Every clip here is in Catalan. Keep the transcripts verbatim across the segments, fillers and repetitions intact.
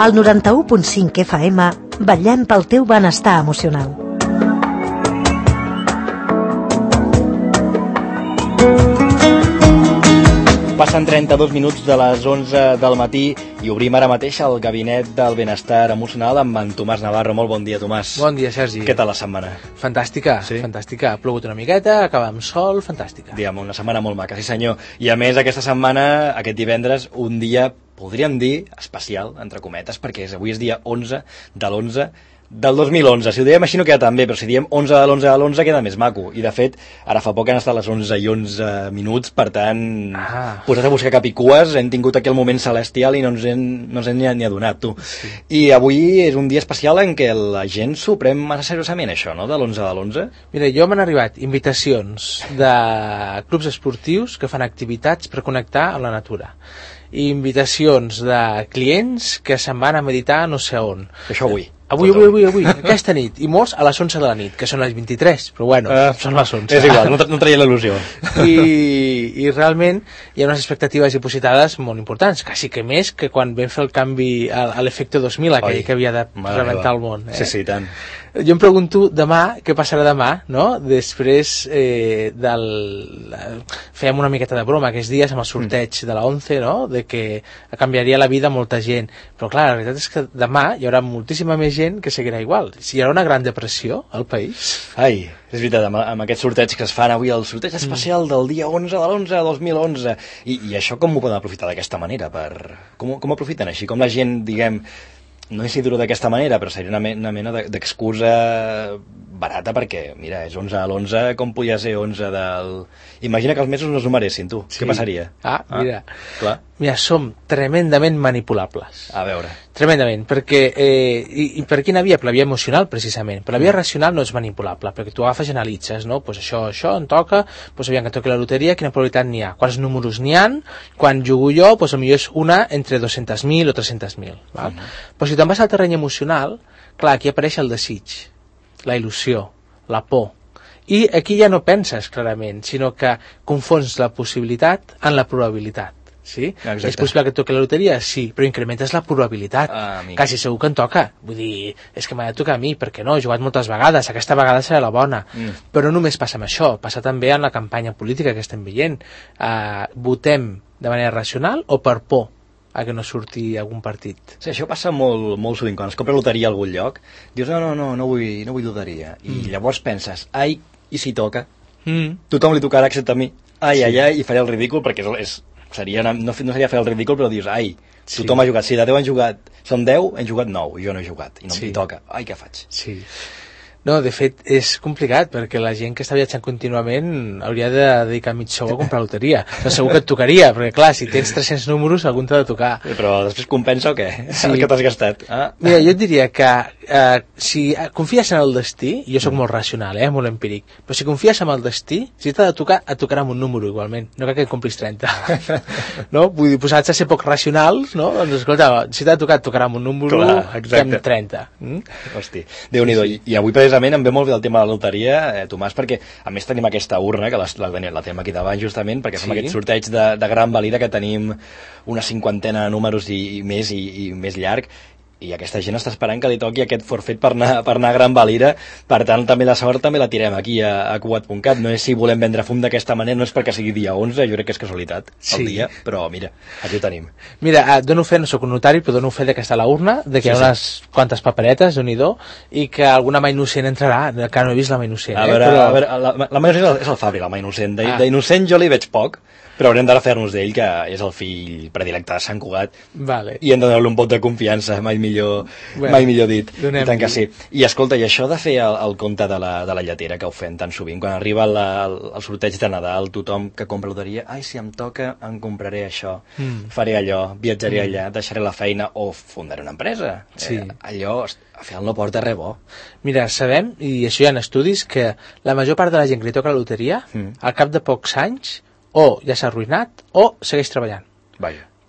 Al noranta-u punt cinc F M, vetllem pel teu benestar emocional. Passen trenta-dos minuts de les onze del matí i obrim ara mateix el gabinet del benestar emocional amb en Tomàs Navarro. Molt bon dia, Tomàs. Bon dia, Sergi. Què tal la setmana? Fantàstica, sí? fantàstica. Ha plogut una miqueta, acaba amb sol, fantàstica. Digue'm, una setmana molt maca, sí senyor. I a més, aquesta setmana, aquest divendres, un dia, podríem dir, especial, entre cometes, perquè avui és dia onze de l'onze del dos mil onze. Si ho diem així no queda tan bé, però si diem onze de l'onze de l'onze queda més maco. I de fet, ara fa poc han estat les onze i onze minuts, per tant, ah. posat a buscar capicues, hem tingut aquí el moment celestial i no ens hem, no ens hem ni adonat, tu. Sí. I avui és un dia especial en què la gent s'ho pren massa seriosament, això, no?, de l'onze de l'onze. Mira, jo m'han arribat invitacions de clubs esportius que fan activitats per connectar amb la natura. I invitacions de clients que se'n van a meditar no sé on. Això avui. Avui, avui, avui, avui, aquesta nit. I molts a les onze de la nit, que són les vint-i-tres, però bueno, uh, són les onze. És igual, no, no traia l'il·lusió. I, I realment hi ha unes expectatives dipositades molt importants, quasi que més que quan vam fer el canvi a, a l'efecte dos mil, aquell Oi, que havia de rebentar el món. Eh? Sí, sí, tant. Jo em pregunto demà, què passarà demà, no? Després eh, del... Fèiem una miqueta de broma aquests dies amb el sorteig mm. de la onze, no? De que canviaria la vida a molta gent. Però clar, la veritat és que demà hi haurà moltíssima més gent que seguirà igual. Si hi haurà una gran depressió al país... Ai, és veritat, amb, amb aquest sorteig que es fan avui, el sorteig especial mm. del dia onze de l'onze de dos mil onze. I, I això com ho poden aprofitar d'aquesta manera? Per... Com, com aprofiten així? Com la gent, diguem... No sé si dir-ho d'aquesta manera, però seria una, me una mena d'excusa barata perquè, mira, és onze a l'onze, com podia ser onze del... Imagina que els mesos no es numeressin, tu. Sí. Què passaria? Ah, mira. Ah, clar. Mira, som tremendament manipulables. A veure. Tremendament, perquè... Eh, i, I per quina via? Per la via emocional, precisament. Per la via racional no és manipulable, perquè tu agafes i analitzes, no? Pues això, això, em toca, pues aviam que toqui la loteria, quina probabilitat n'hi ha? Quants números n'hi ha? Quan jugo jo, pues potser és una entre dos-cents mil o tres-cents mil. Val? Mm. Però si te'n vas al terreny emocional, clar, aquí apareix el desig, la il·lusió, la por. I aquí ja no penses clarament, sinó que confons la possibilitat amb la probabilitat. Sí? Exacte. És possible que et toqui la loteria? Sí, però incrementes la probabilitat. Ah, quasi segur que em toca. Vull dir, és que m'ha de tocar a mi, perquè no? He jugat moltes vegades, aquesta vegada serà la bona. Mm. Però no només passa amb això, passa també en la campanya política que estem veient. Uh, votem de manera racional o per por a que no surti algun partit. Sí, això passa molt, molt sovint. Quan es compra loteria a algun lloc, dius, no, no, no, no vull, no vull loteria. I mm. llavors penses, ai, i si toca? Mm. Tothom li tocarà excepte a mi. Ai, sí. ai, ai, i faré el ridícul, perquè és, és, seria, no, no seria fer el ridícul, però dius, ai, sí. tothom ha jugat. Si de deu han jugat, són deu, han jugat nou, i jo no he jugat, i no sí. em toca. Ai, què faig? Sí. No, de fet, és complicat, perquè la gent que està viatjant contínuament hauria de dedicar mig sou a comprar loteria. Però segur que et tocaria, perquè clar, si tens tres-cents números, algun t'ha de tocar. Però després compensa o què? Sí. El que t'has gastat. Ah. Mira, jo et diria que eh, si confies en el destí, i jo sóc molt racional, eh, molt empíric, però si confies en el destí, si t'ha de tocar, et tocarà amb un número igualment, no cal que complis trenta. No? Vull dir, posats a ser poc racionals, no? Doncs escolta, si t'ha de tocar, et tocarà amb un número que amb trenta. Mm? Hosti, Déu-n'hi-do. Sí. I avui precisament em ve molt bé el tema de la loteria, eh, Tomàs, perquè a més tenim aquesta urna, que la, la, la tenim aquí davant justament, perquè sí. fem aquest sorteig de, de gran valida que tenim una cinquantena de números i, i més i, i més llarg, i aquesta gent està esperant que li toqui aquest forfet per anar, per anar a Gran Valira. Per tant, també la sort també la tirem aquí a, a cugat punt cat. No és si volem vendre fum d'aquesta manera, no és perquè sigui dia onze, jo crec que és casualitat el sí. dia, però mira, aquí ho tenim. Mira, dono fe, no sóc un notari, però dono fe que està a la urna, de que sí, hi ha unes sí. quantes paperetes, Déu-n'hi-do, i que alguna mà innocent entrarà, que no he vist la mà innocent. A veure, eh? però... a veure la, la mà innocent és el Fabri, la mà innocent. D'innocent ah. jo li veig poc, però haurem de fer-nos d'ell, que és el fill predilecte de Sant Cugat, vale. i hem de donar-li un pot de confiança, mai millor, bueno, mai millor dit. I tant que sí. I escolta, i això de fer el, el compte de la, de la lletera, que ho fem tan sovint, quan arriba la, el, el sorteig de Nadal, tothom que compra loteria, ai, si em toca, em compraré això, mm. faré allò, viatjaré mm. allà, deixaré la feina, o fundaré una empresa. Sí. Eh, allò, al final no porta res bo. Mira, sabem, i això hi ha estudis, que la major part de la gent que li toca la loteria, mm. al cap de pocs anys, o ja s'ha arruïnat o segueix treballant. Vaja.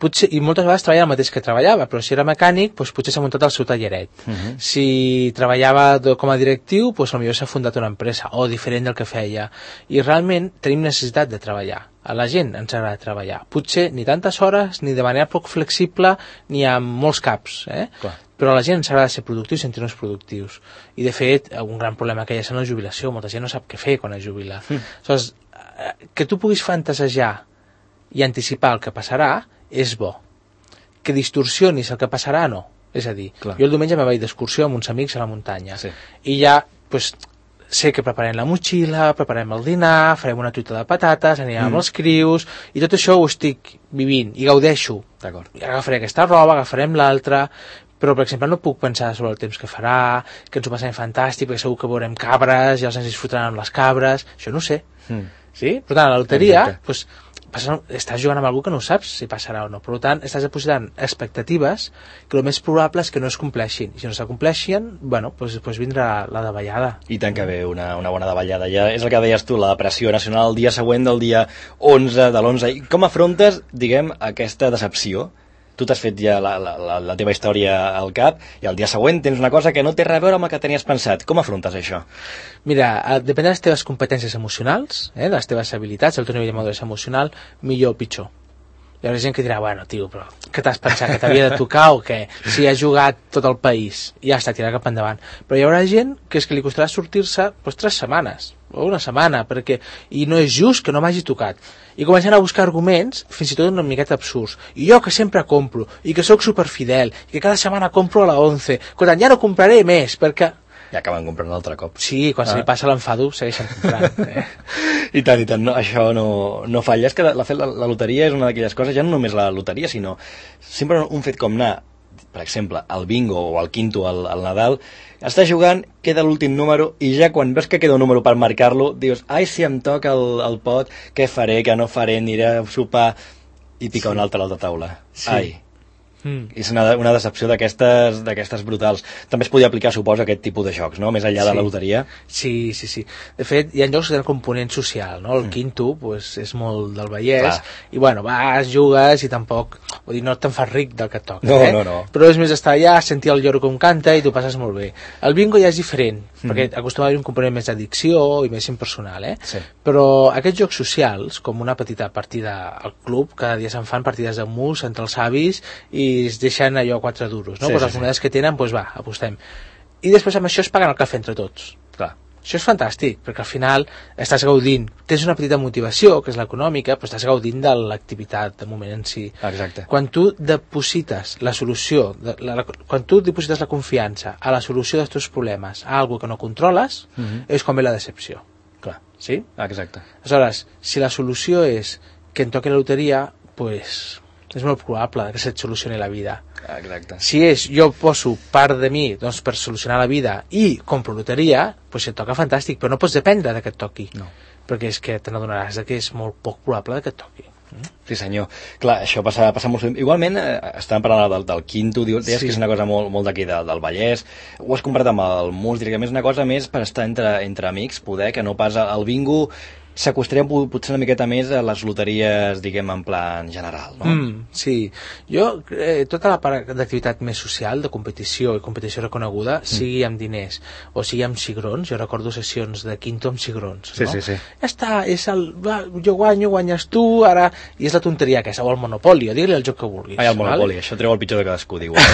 potser, i moltes vegades treballava el mateix que treballava, però si era mecànic, doncs potser s'ha muntat el seu talleret. Uh -huh. Si treballava com a directiu, doncs potser s'ha fundat una empresa, o diferent del que feia. I realment tenim necessitat de treballar. A la gent ens agrada treballar. Potser ni tantes hores, ni de manera poc flexible, ni amb molts caps, eh? Clar. Però a la gent ens agrada ser productius i sentir-nos productius. I, de fet, un gran problema que hi ha és en la jubilació. Molta gent no sap què fer quan es jubila. Mm. Aleshores, que tu puguis fantasejar i anticipar el que passarà és bo. Que distorsionis el que passarà, no. És a dir, clar, jo el diumenge me vaig d'excursió amb uns amics a la muntanya. Sí. I ja, doncs, sé que preparem la motxilla, preparem el dinar, farem una truita de patates, anirem mm. amb els crius, i tot això ho estic vivint i gaudeixo. D'acord. Agafaré aquesta roba, agafarem l'altra, però, per exemple, no puc pensar sobre el temps que farà, que ens ho passarem fantàstic, perquè segur que veurem cabres i els nens disfrutaran amb les cabres, això no ho sé. Mm. Sí? Per tant, a la loteria, doncs, estàs jugant amb algú que no saps si passarà o no. Per tant, estàs depositant expectatives que el més probable és que no es compleixin. I si no s'acompleixin, bueno, doncs, doncs vindrà la davallada. I tant que ve una, una bona davallada. Ja és el que deies tu, la pressió nacional el dia següent del dia onze de l'onze. I com afrontes, diguem, aquesta decepció? Tu t'has fet ja la, la, la teva història al cap i el dia següent tens una cosa que no té res a veure amb el que tenies pensat. Com afrontes això? Mira, depèn de les teves competències emocionals, eh, de les teves habilitats, el teu nivell de maduresa emocional, millor o pitjor. Hi haurà gent que dirà, bueno, tio, però què t'has pensat, que t'havia de tocar o què? Si ha jugat tot el país, ja està, tirarà cap endavant. Però hi haurà gent que és que li costarà sortir-se doncs, tres setmanes, o una setmana, perquè i no és just que no m'hagi tocat. I comencen a buscar arguments, fins i tot una miqueta absurds. I jo que sempre compro, i que sóc superfidel, i que cada setmana compro a la onze, quan ja no compraré més, perquè... I acaben comprant un altre cop. Sí, quan ah. se li passa l'enfado, segueixen comprant. Eh? I tant, i tant, no, això no, no falla. És que la, la, la loteria és una d'aquelles coses, ja no només la loteria, sinó sempre un fet com anar, per exemple, al bingo o al quinto, al, al Nadal, estàs jugant, queda l'últim número i ja quan veus que queda un número per marcar-lo, dius, ai, si em toca el, el pot, què faré, què no faré, aniré a sopar i pica sí. un altre a l'altra taula. Sí. Ai. Mm. És una, una decepció d'aquestes d'aquestes brutals. També es podia aplicar, suposo, aquest tipus de jocs, no? Més enllà sí. de la loteria. Sí, sí, sí. De fet, hi ha jocs del component social, no? El mm. quinto pues, és molt del Vallès, clar. I bueno, vas, jugues i tampoc, vull dir, no te'n fas ric del que et toca, no, eh? no, no. Però és més estar allà, sentir el lloro com canta i t'ho passes molt bé. El bingo ja és diferent, mm. perquè acostuma a haver un component més d'addicció i més impersonal, eh? Sí. Però aquests jocs socials, com una petita partida al club, cada dia se'n fan partides de mus entre els avis i es deixen allò quatre duros, no? Sí, pues sí, les monedes sí. que tenen, doncs va, apostem. I després amb això es paguen el cafè entre tots. Clar. Això és fantàstic, perquè al final estàs gaudint, tens una petita motivació, que és l'econòmica, però estàs gaudint de l'activitat, de moment en si. Exacte. Quan tu deposites la solució, de, la, la, quan tu deposites la confiança a la solució dels teus problemes, a algo que no controles, mm-hmm. és quan ve la decepció. Clar. Sí? Exacte. Aleshores, si la solució és que em toqui la loteria, doncs... Pues, és molt probable que se't solucioni la vida. Exacte. Si és, jo poso part de mi doncs, per solucionar la vida i compro loteria, doncs et toca fantàstic, però no pots dependre de que et toqui. No. Perquè és que te n'adonaràs que és molt poc probable que et toqui. Mm? Sí senyor. Clar, això passa, passa molt... Igualment, eh, estàvem parlant del, del quinto, deies sí. que és una cosa molt, molt d'aquí de, del Vallès, ho has comparat amb el mus, diria que és una cosa més per estar entre, entre amics, poder, que no pas el bingo... s'acostaria potser una miqueta més a les loteries, diguem, en plan general, no? Mm, sí. Jo, eh, tota la part d'activitat més social, de competició i competició reconeguda, mm. sigui amb diners o sigui amb cigrons, jo recordo sessions de quinto amb cigrons, sí, no? Sí, sí. Ja està, és el, va, jo guanyo, guanyes tu, ara... I és la tonteria aquesta, o el Monopoli, o digue-li el joc que vulguis. Ai, el Monopoli, val? Això treu el pitjor de cadascú, diu.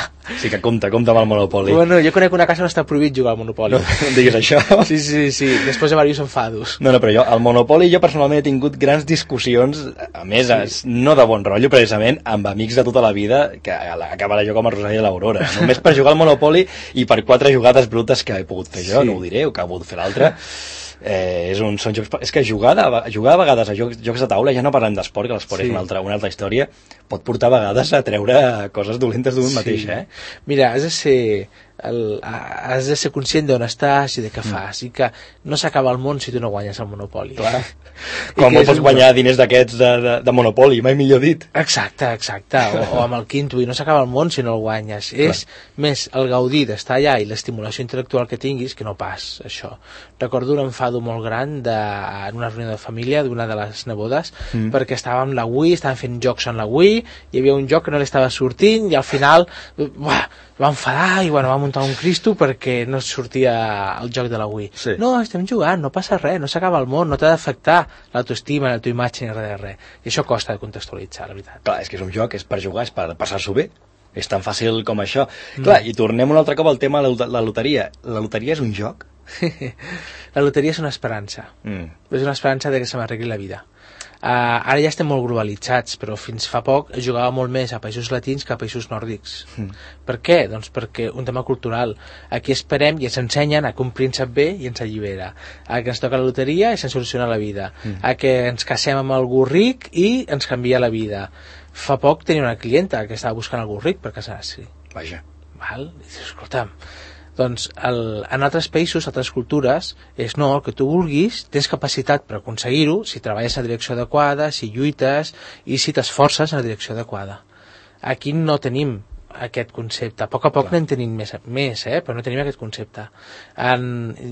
Sí que compta, compta amb el Monopoli. Bueno, jo conec una casa on està prohibit jugar al Monopoli. No, no diguis això. Sí, sí, sí, després de diversos enfados. No, no, però jo, el Monopoli, jo personalment he tingut grans discussions, a més, sí. no de bon rotllo, precisament, amb amics de tota la vida, que acabarà jo com a Rosario i l'Aurora. Només per jugar al Monopoli i per quatre jugades brutes que he pogut fer jo, sí. no ho diré, o que ha pogut fer l'altre. Eh, és un, són jocs, és que jugar, de, jugar a vegades a jocs, jocs de taula, ja no parlem d'esport, que l'esport sí. és una altra, una altra història, pot portar a vegades a treure coses dolentes d'un sí. mateix, eh? Mira, has de ser el, has de ser conscient d'on estàs i de què fas, i que no s'acaba el món si tu no guanyes el Monopoli. Clar. Com no pots guanyar diners d'aquests de, de, de Monopoli, mai millor dit. Exacte, exacte, o, o amb el Quinto, i no s'acaba el món si no el guanyes. Clar. És més el gaudir d'estar allà i l'estimulació intel·lectual que tinguis que no pas, això. Recordo un enfado molt gran de, en una reunió de família d'una de les nebodes, mm. perquè estàvem amb la Wii, estàvem fent jocs en la Wii, hi havia un joc que no li estava sortint i al final buah, va enfadar i bueno, va muntar un Cristo perquè no sortia el joc de la Wii. Sí. No, estem jugant, no passa res, no s'acaba el món, no t'ha d'afectar l'autoestima, la teva imatge ni res de res. I això costa de contextualitzar, la veritat. Clar, és que és un joc, és per jugar, és per passar-s'ho bé. És tan fàcil com això. Mm. Clar, i tornem un altre cop al tema de la, la loteria. La loteria és un joc? La loteria és una esperança. Mm. És una esperança de que se m'arregli la vida. Uh, ara ja estem molt globalitzats, però fins fa poc jugava molt més a països latins que a països nòrdics. Mm. Per què? Doncs perquè un tema cultural. Aquí esperem i ens ensenyen a que un príncep ve i ens allibera, a que ens toca la loteria i se'ns soluciona la vida, mm. a que ens casem amb algú ric i ens canvia la vida. Fa poc tenia una clienta que estava buscant algú ric per casar-s'hi. Vaja. Val? I dius, escolta'm, doncs el, en altres països, altres cultures, és no, el que tu vulguis, tens capacitat per aconseguir-ho si treballes en la direcció adequada, si lluites i si t'esforces en la direcció adequada. Aquí no tenim aquest concepte. A poc a poc n'en tenim més, més eh? Però no tenim aquest concepte. En,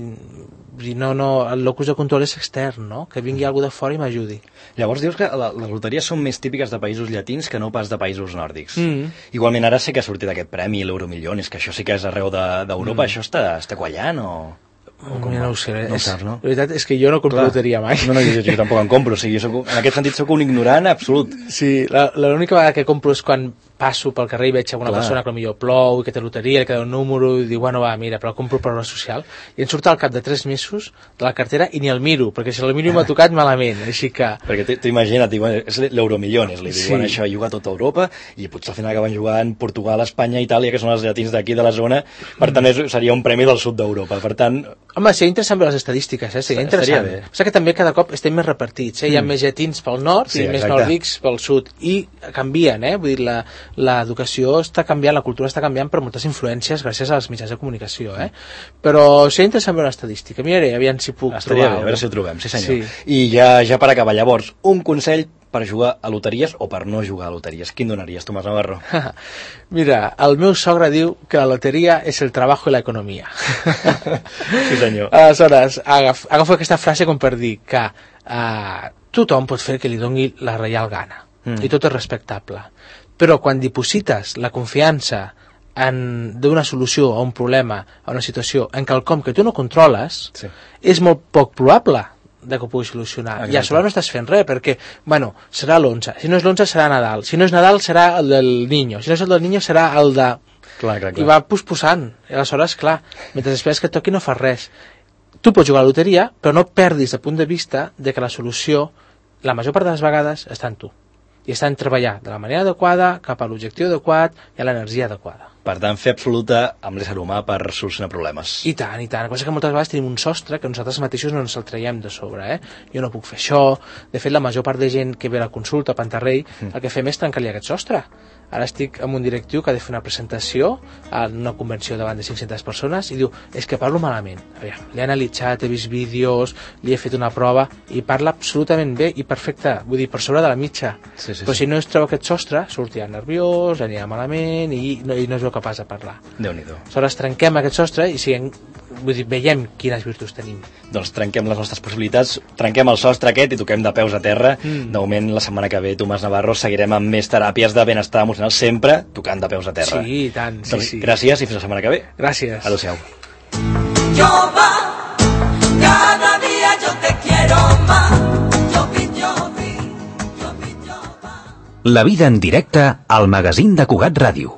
no, no, el locus de control és extern, no? Que vingui algú de fora i m'ajudi. Llavors dius que la, les loteries són més típiques de països llatins que no pas de països nòrdics. Mm. Igualment ara sé que ha sortit aquest premi, l'Euromillones, que això sí que és arreu d'Europa. De, mm. Això està, està quallant o...? O com no ho sé, no és, saps, no? La veritat és que jo no compro Clar. loteria mai. No, no, jo, jo tampoc en compro, o sigui, jo soc, en aquest sentit sóc un ignorant absolut. Sí, l'única vegada que compro és quan passo pel carrer i veig alguna Clar. persona que potser plou i que té loteria, que té un número i diu, bueno, va, mira, però el compro per obra social, i em surt al cap de tres mesos de la cartera i ni el miro, perquè si el miro m'ha tocat malament, així que... Perquè tu imagina't, és l'Euromillones, li diuen sí. Això, juga a tota Europa, i potser al final acaben jugant Portugal, Espanya, Itàlia, que són els llatins d'aquí de la zona, per tant és, seria un premi del sud d'Europa, per tant... Home, seria interessant veure les estadístiques, eh? Seria interessant. O sigui que també cada cop estem més repartits, eh? Hi ha mm. més llatins pel nord sí, i més exacte. nòrdics pel sud, i canvien, eh? Vull dir, l'educació està canviant, la cultura està canviant per moltes influències gràcies als mitjans de comunicació, eh? Però seria interessant veure l'estadística. Miraré, aviam si puc Estaria trobar. Bé, a veure si ho trobem, sí senyor. Sí. I ja, ja per acabar, llavors, un consell per jugar a loteries o per no jugar a loteries. Quin donaries, Tomàs Navarro? Mira, el meu sogre diu que la loteria és el trabajo i l'economia. Sí senyor. Aleshores, agaf, agafo aquesta frase com per dir que uh, tothom pot fer que li doni la reial gana, mm. i tot és respectable. Però quan diposites la confiança d'una solució a un problema, a una situació, en quelcom que tu no controles, sí. és molt poc probable de que ho puguis solucionar. Exacte. I a sobre no estàs fent res, perquè, bueno, serà l'onze. Si no és l'onze serà Nadal. Si no és Nadal serà el del Niño. Si no és el del Niño serà el de... Clar, clar, clar. I va posposant. I aleshores, clar, mentre esperes que et toqui no fas res. Tu pots jugar a la loteria, però no perdis de punt de vista de que la solució, la major part de les vegades, està en tu. I està en treballar de la manera adequada, cap a l'objectiu adequat i a l'energia adequada. Per tant, fer absoluta amb l'ésser humà per solucionar problemes. I tant, i tant. El que passa és que moltes vegades tenim un sostre que nosaltres mateixos no ens el traiem de sobre, eh? Jo no puc fer això. De fet, la major part de gent que ve a la consulta a Pantarrell, mm. el que fem és trencar-li aquest sostre. Ara estic amb un directiu que ha de fer una presentació en una convenció davant de cinc-centes persones i diu, és que parlo malament. Aviam, l'he analitzat, he vist vídeos, li he fet una prova i parla absolutament bé i perfecte, vull dir, per sobre de la mitja. Sí, sí, però sí. Si no es troba aquest sostre, sortirà nerviós, anirà malament i no, i no es veu capaç de parlar. Déu-n'hi-do. Aleshores trenquem aquest sostre i siguem, vull dir, veiem quines virtuts tenim. Doncs trenquem les nostres possibilitats, trenquem el sostre aquest i toquem de peus a terra. Mm. De moment, la setmana que ve, Tomàs Navarro, seguirem amb més teràpies de benestar emocional, sempre tocant de peus a terra. Sí, i tant, sí, doncs, sí. Gràcies i fins la setmana que ve. Gràcies. Adéu-siau. Yo va, cada día yo te quiero más. Yo vi, yo vi, yo vi, yo va. La vida en directe al magazín de Cugat Ràdio.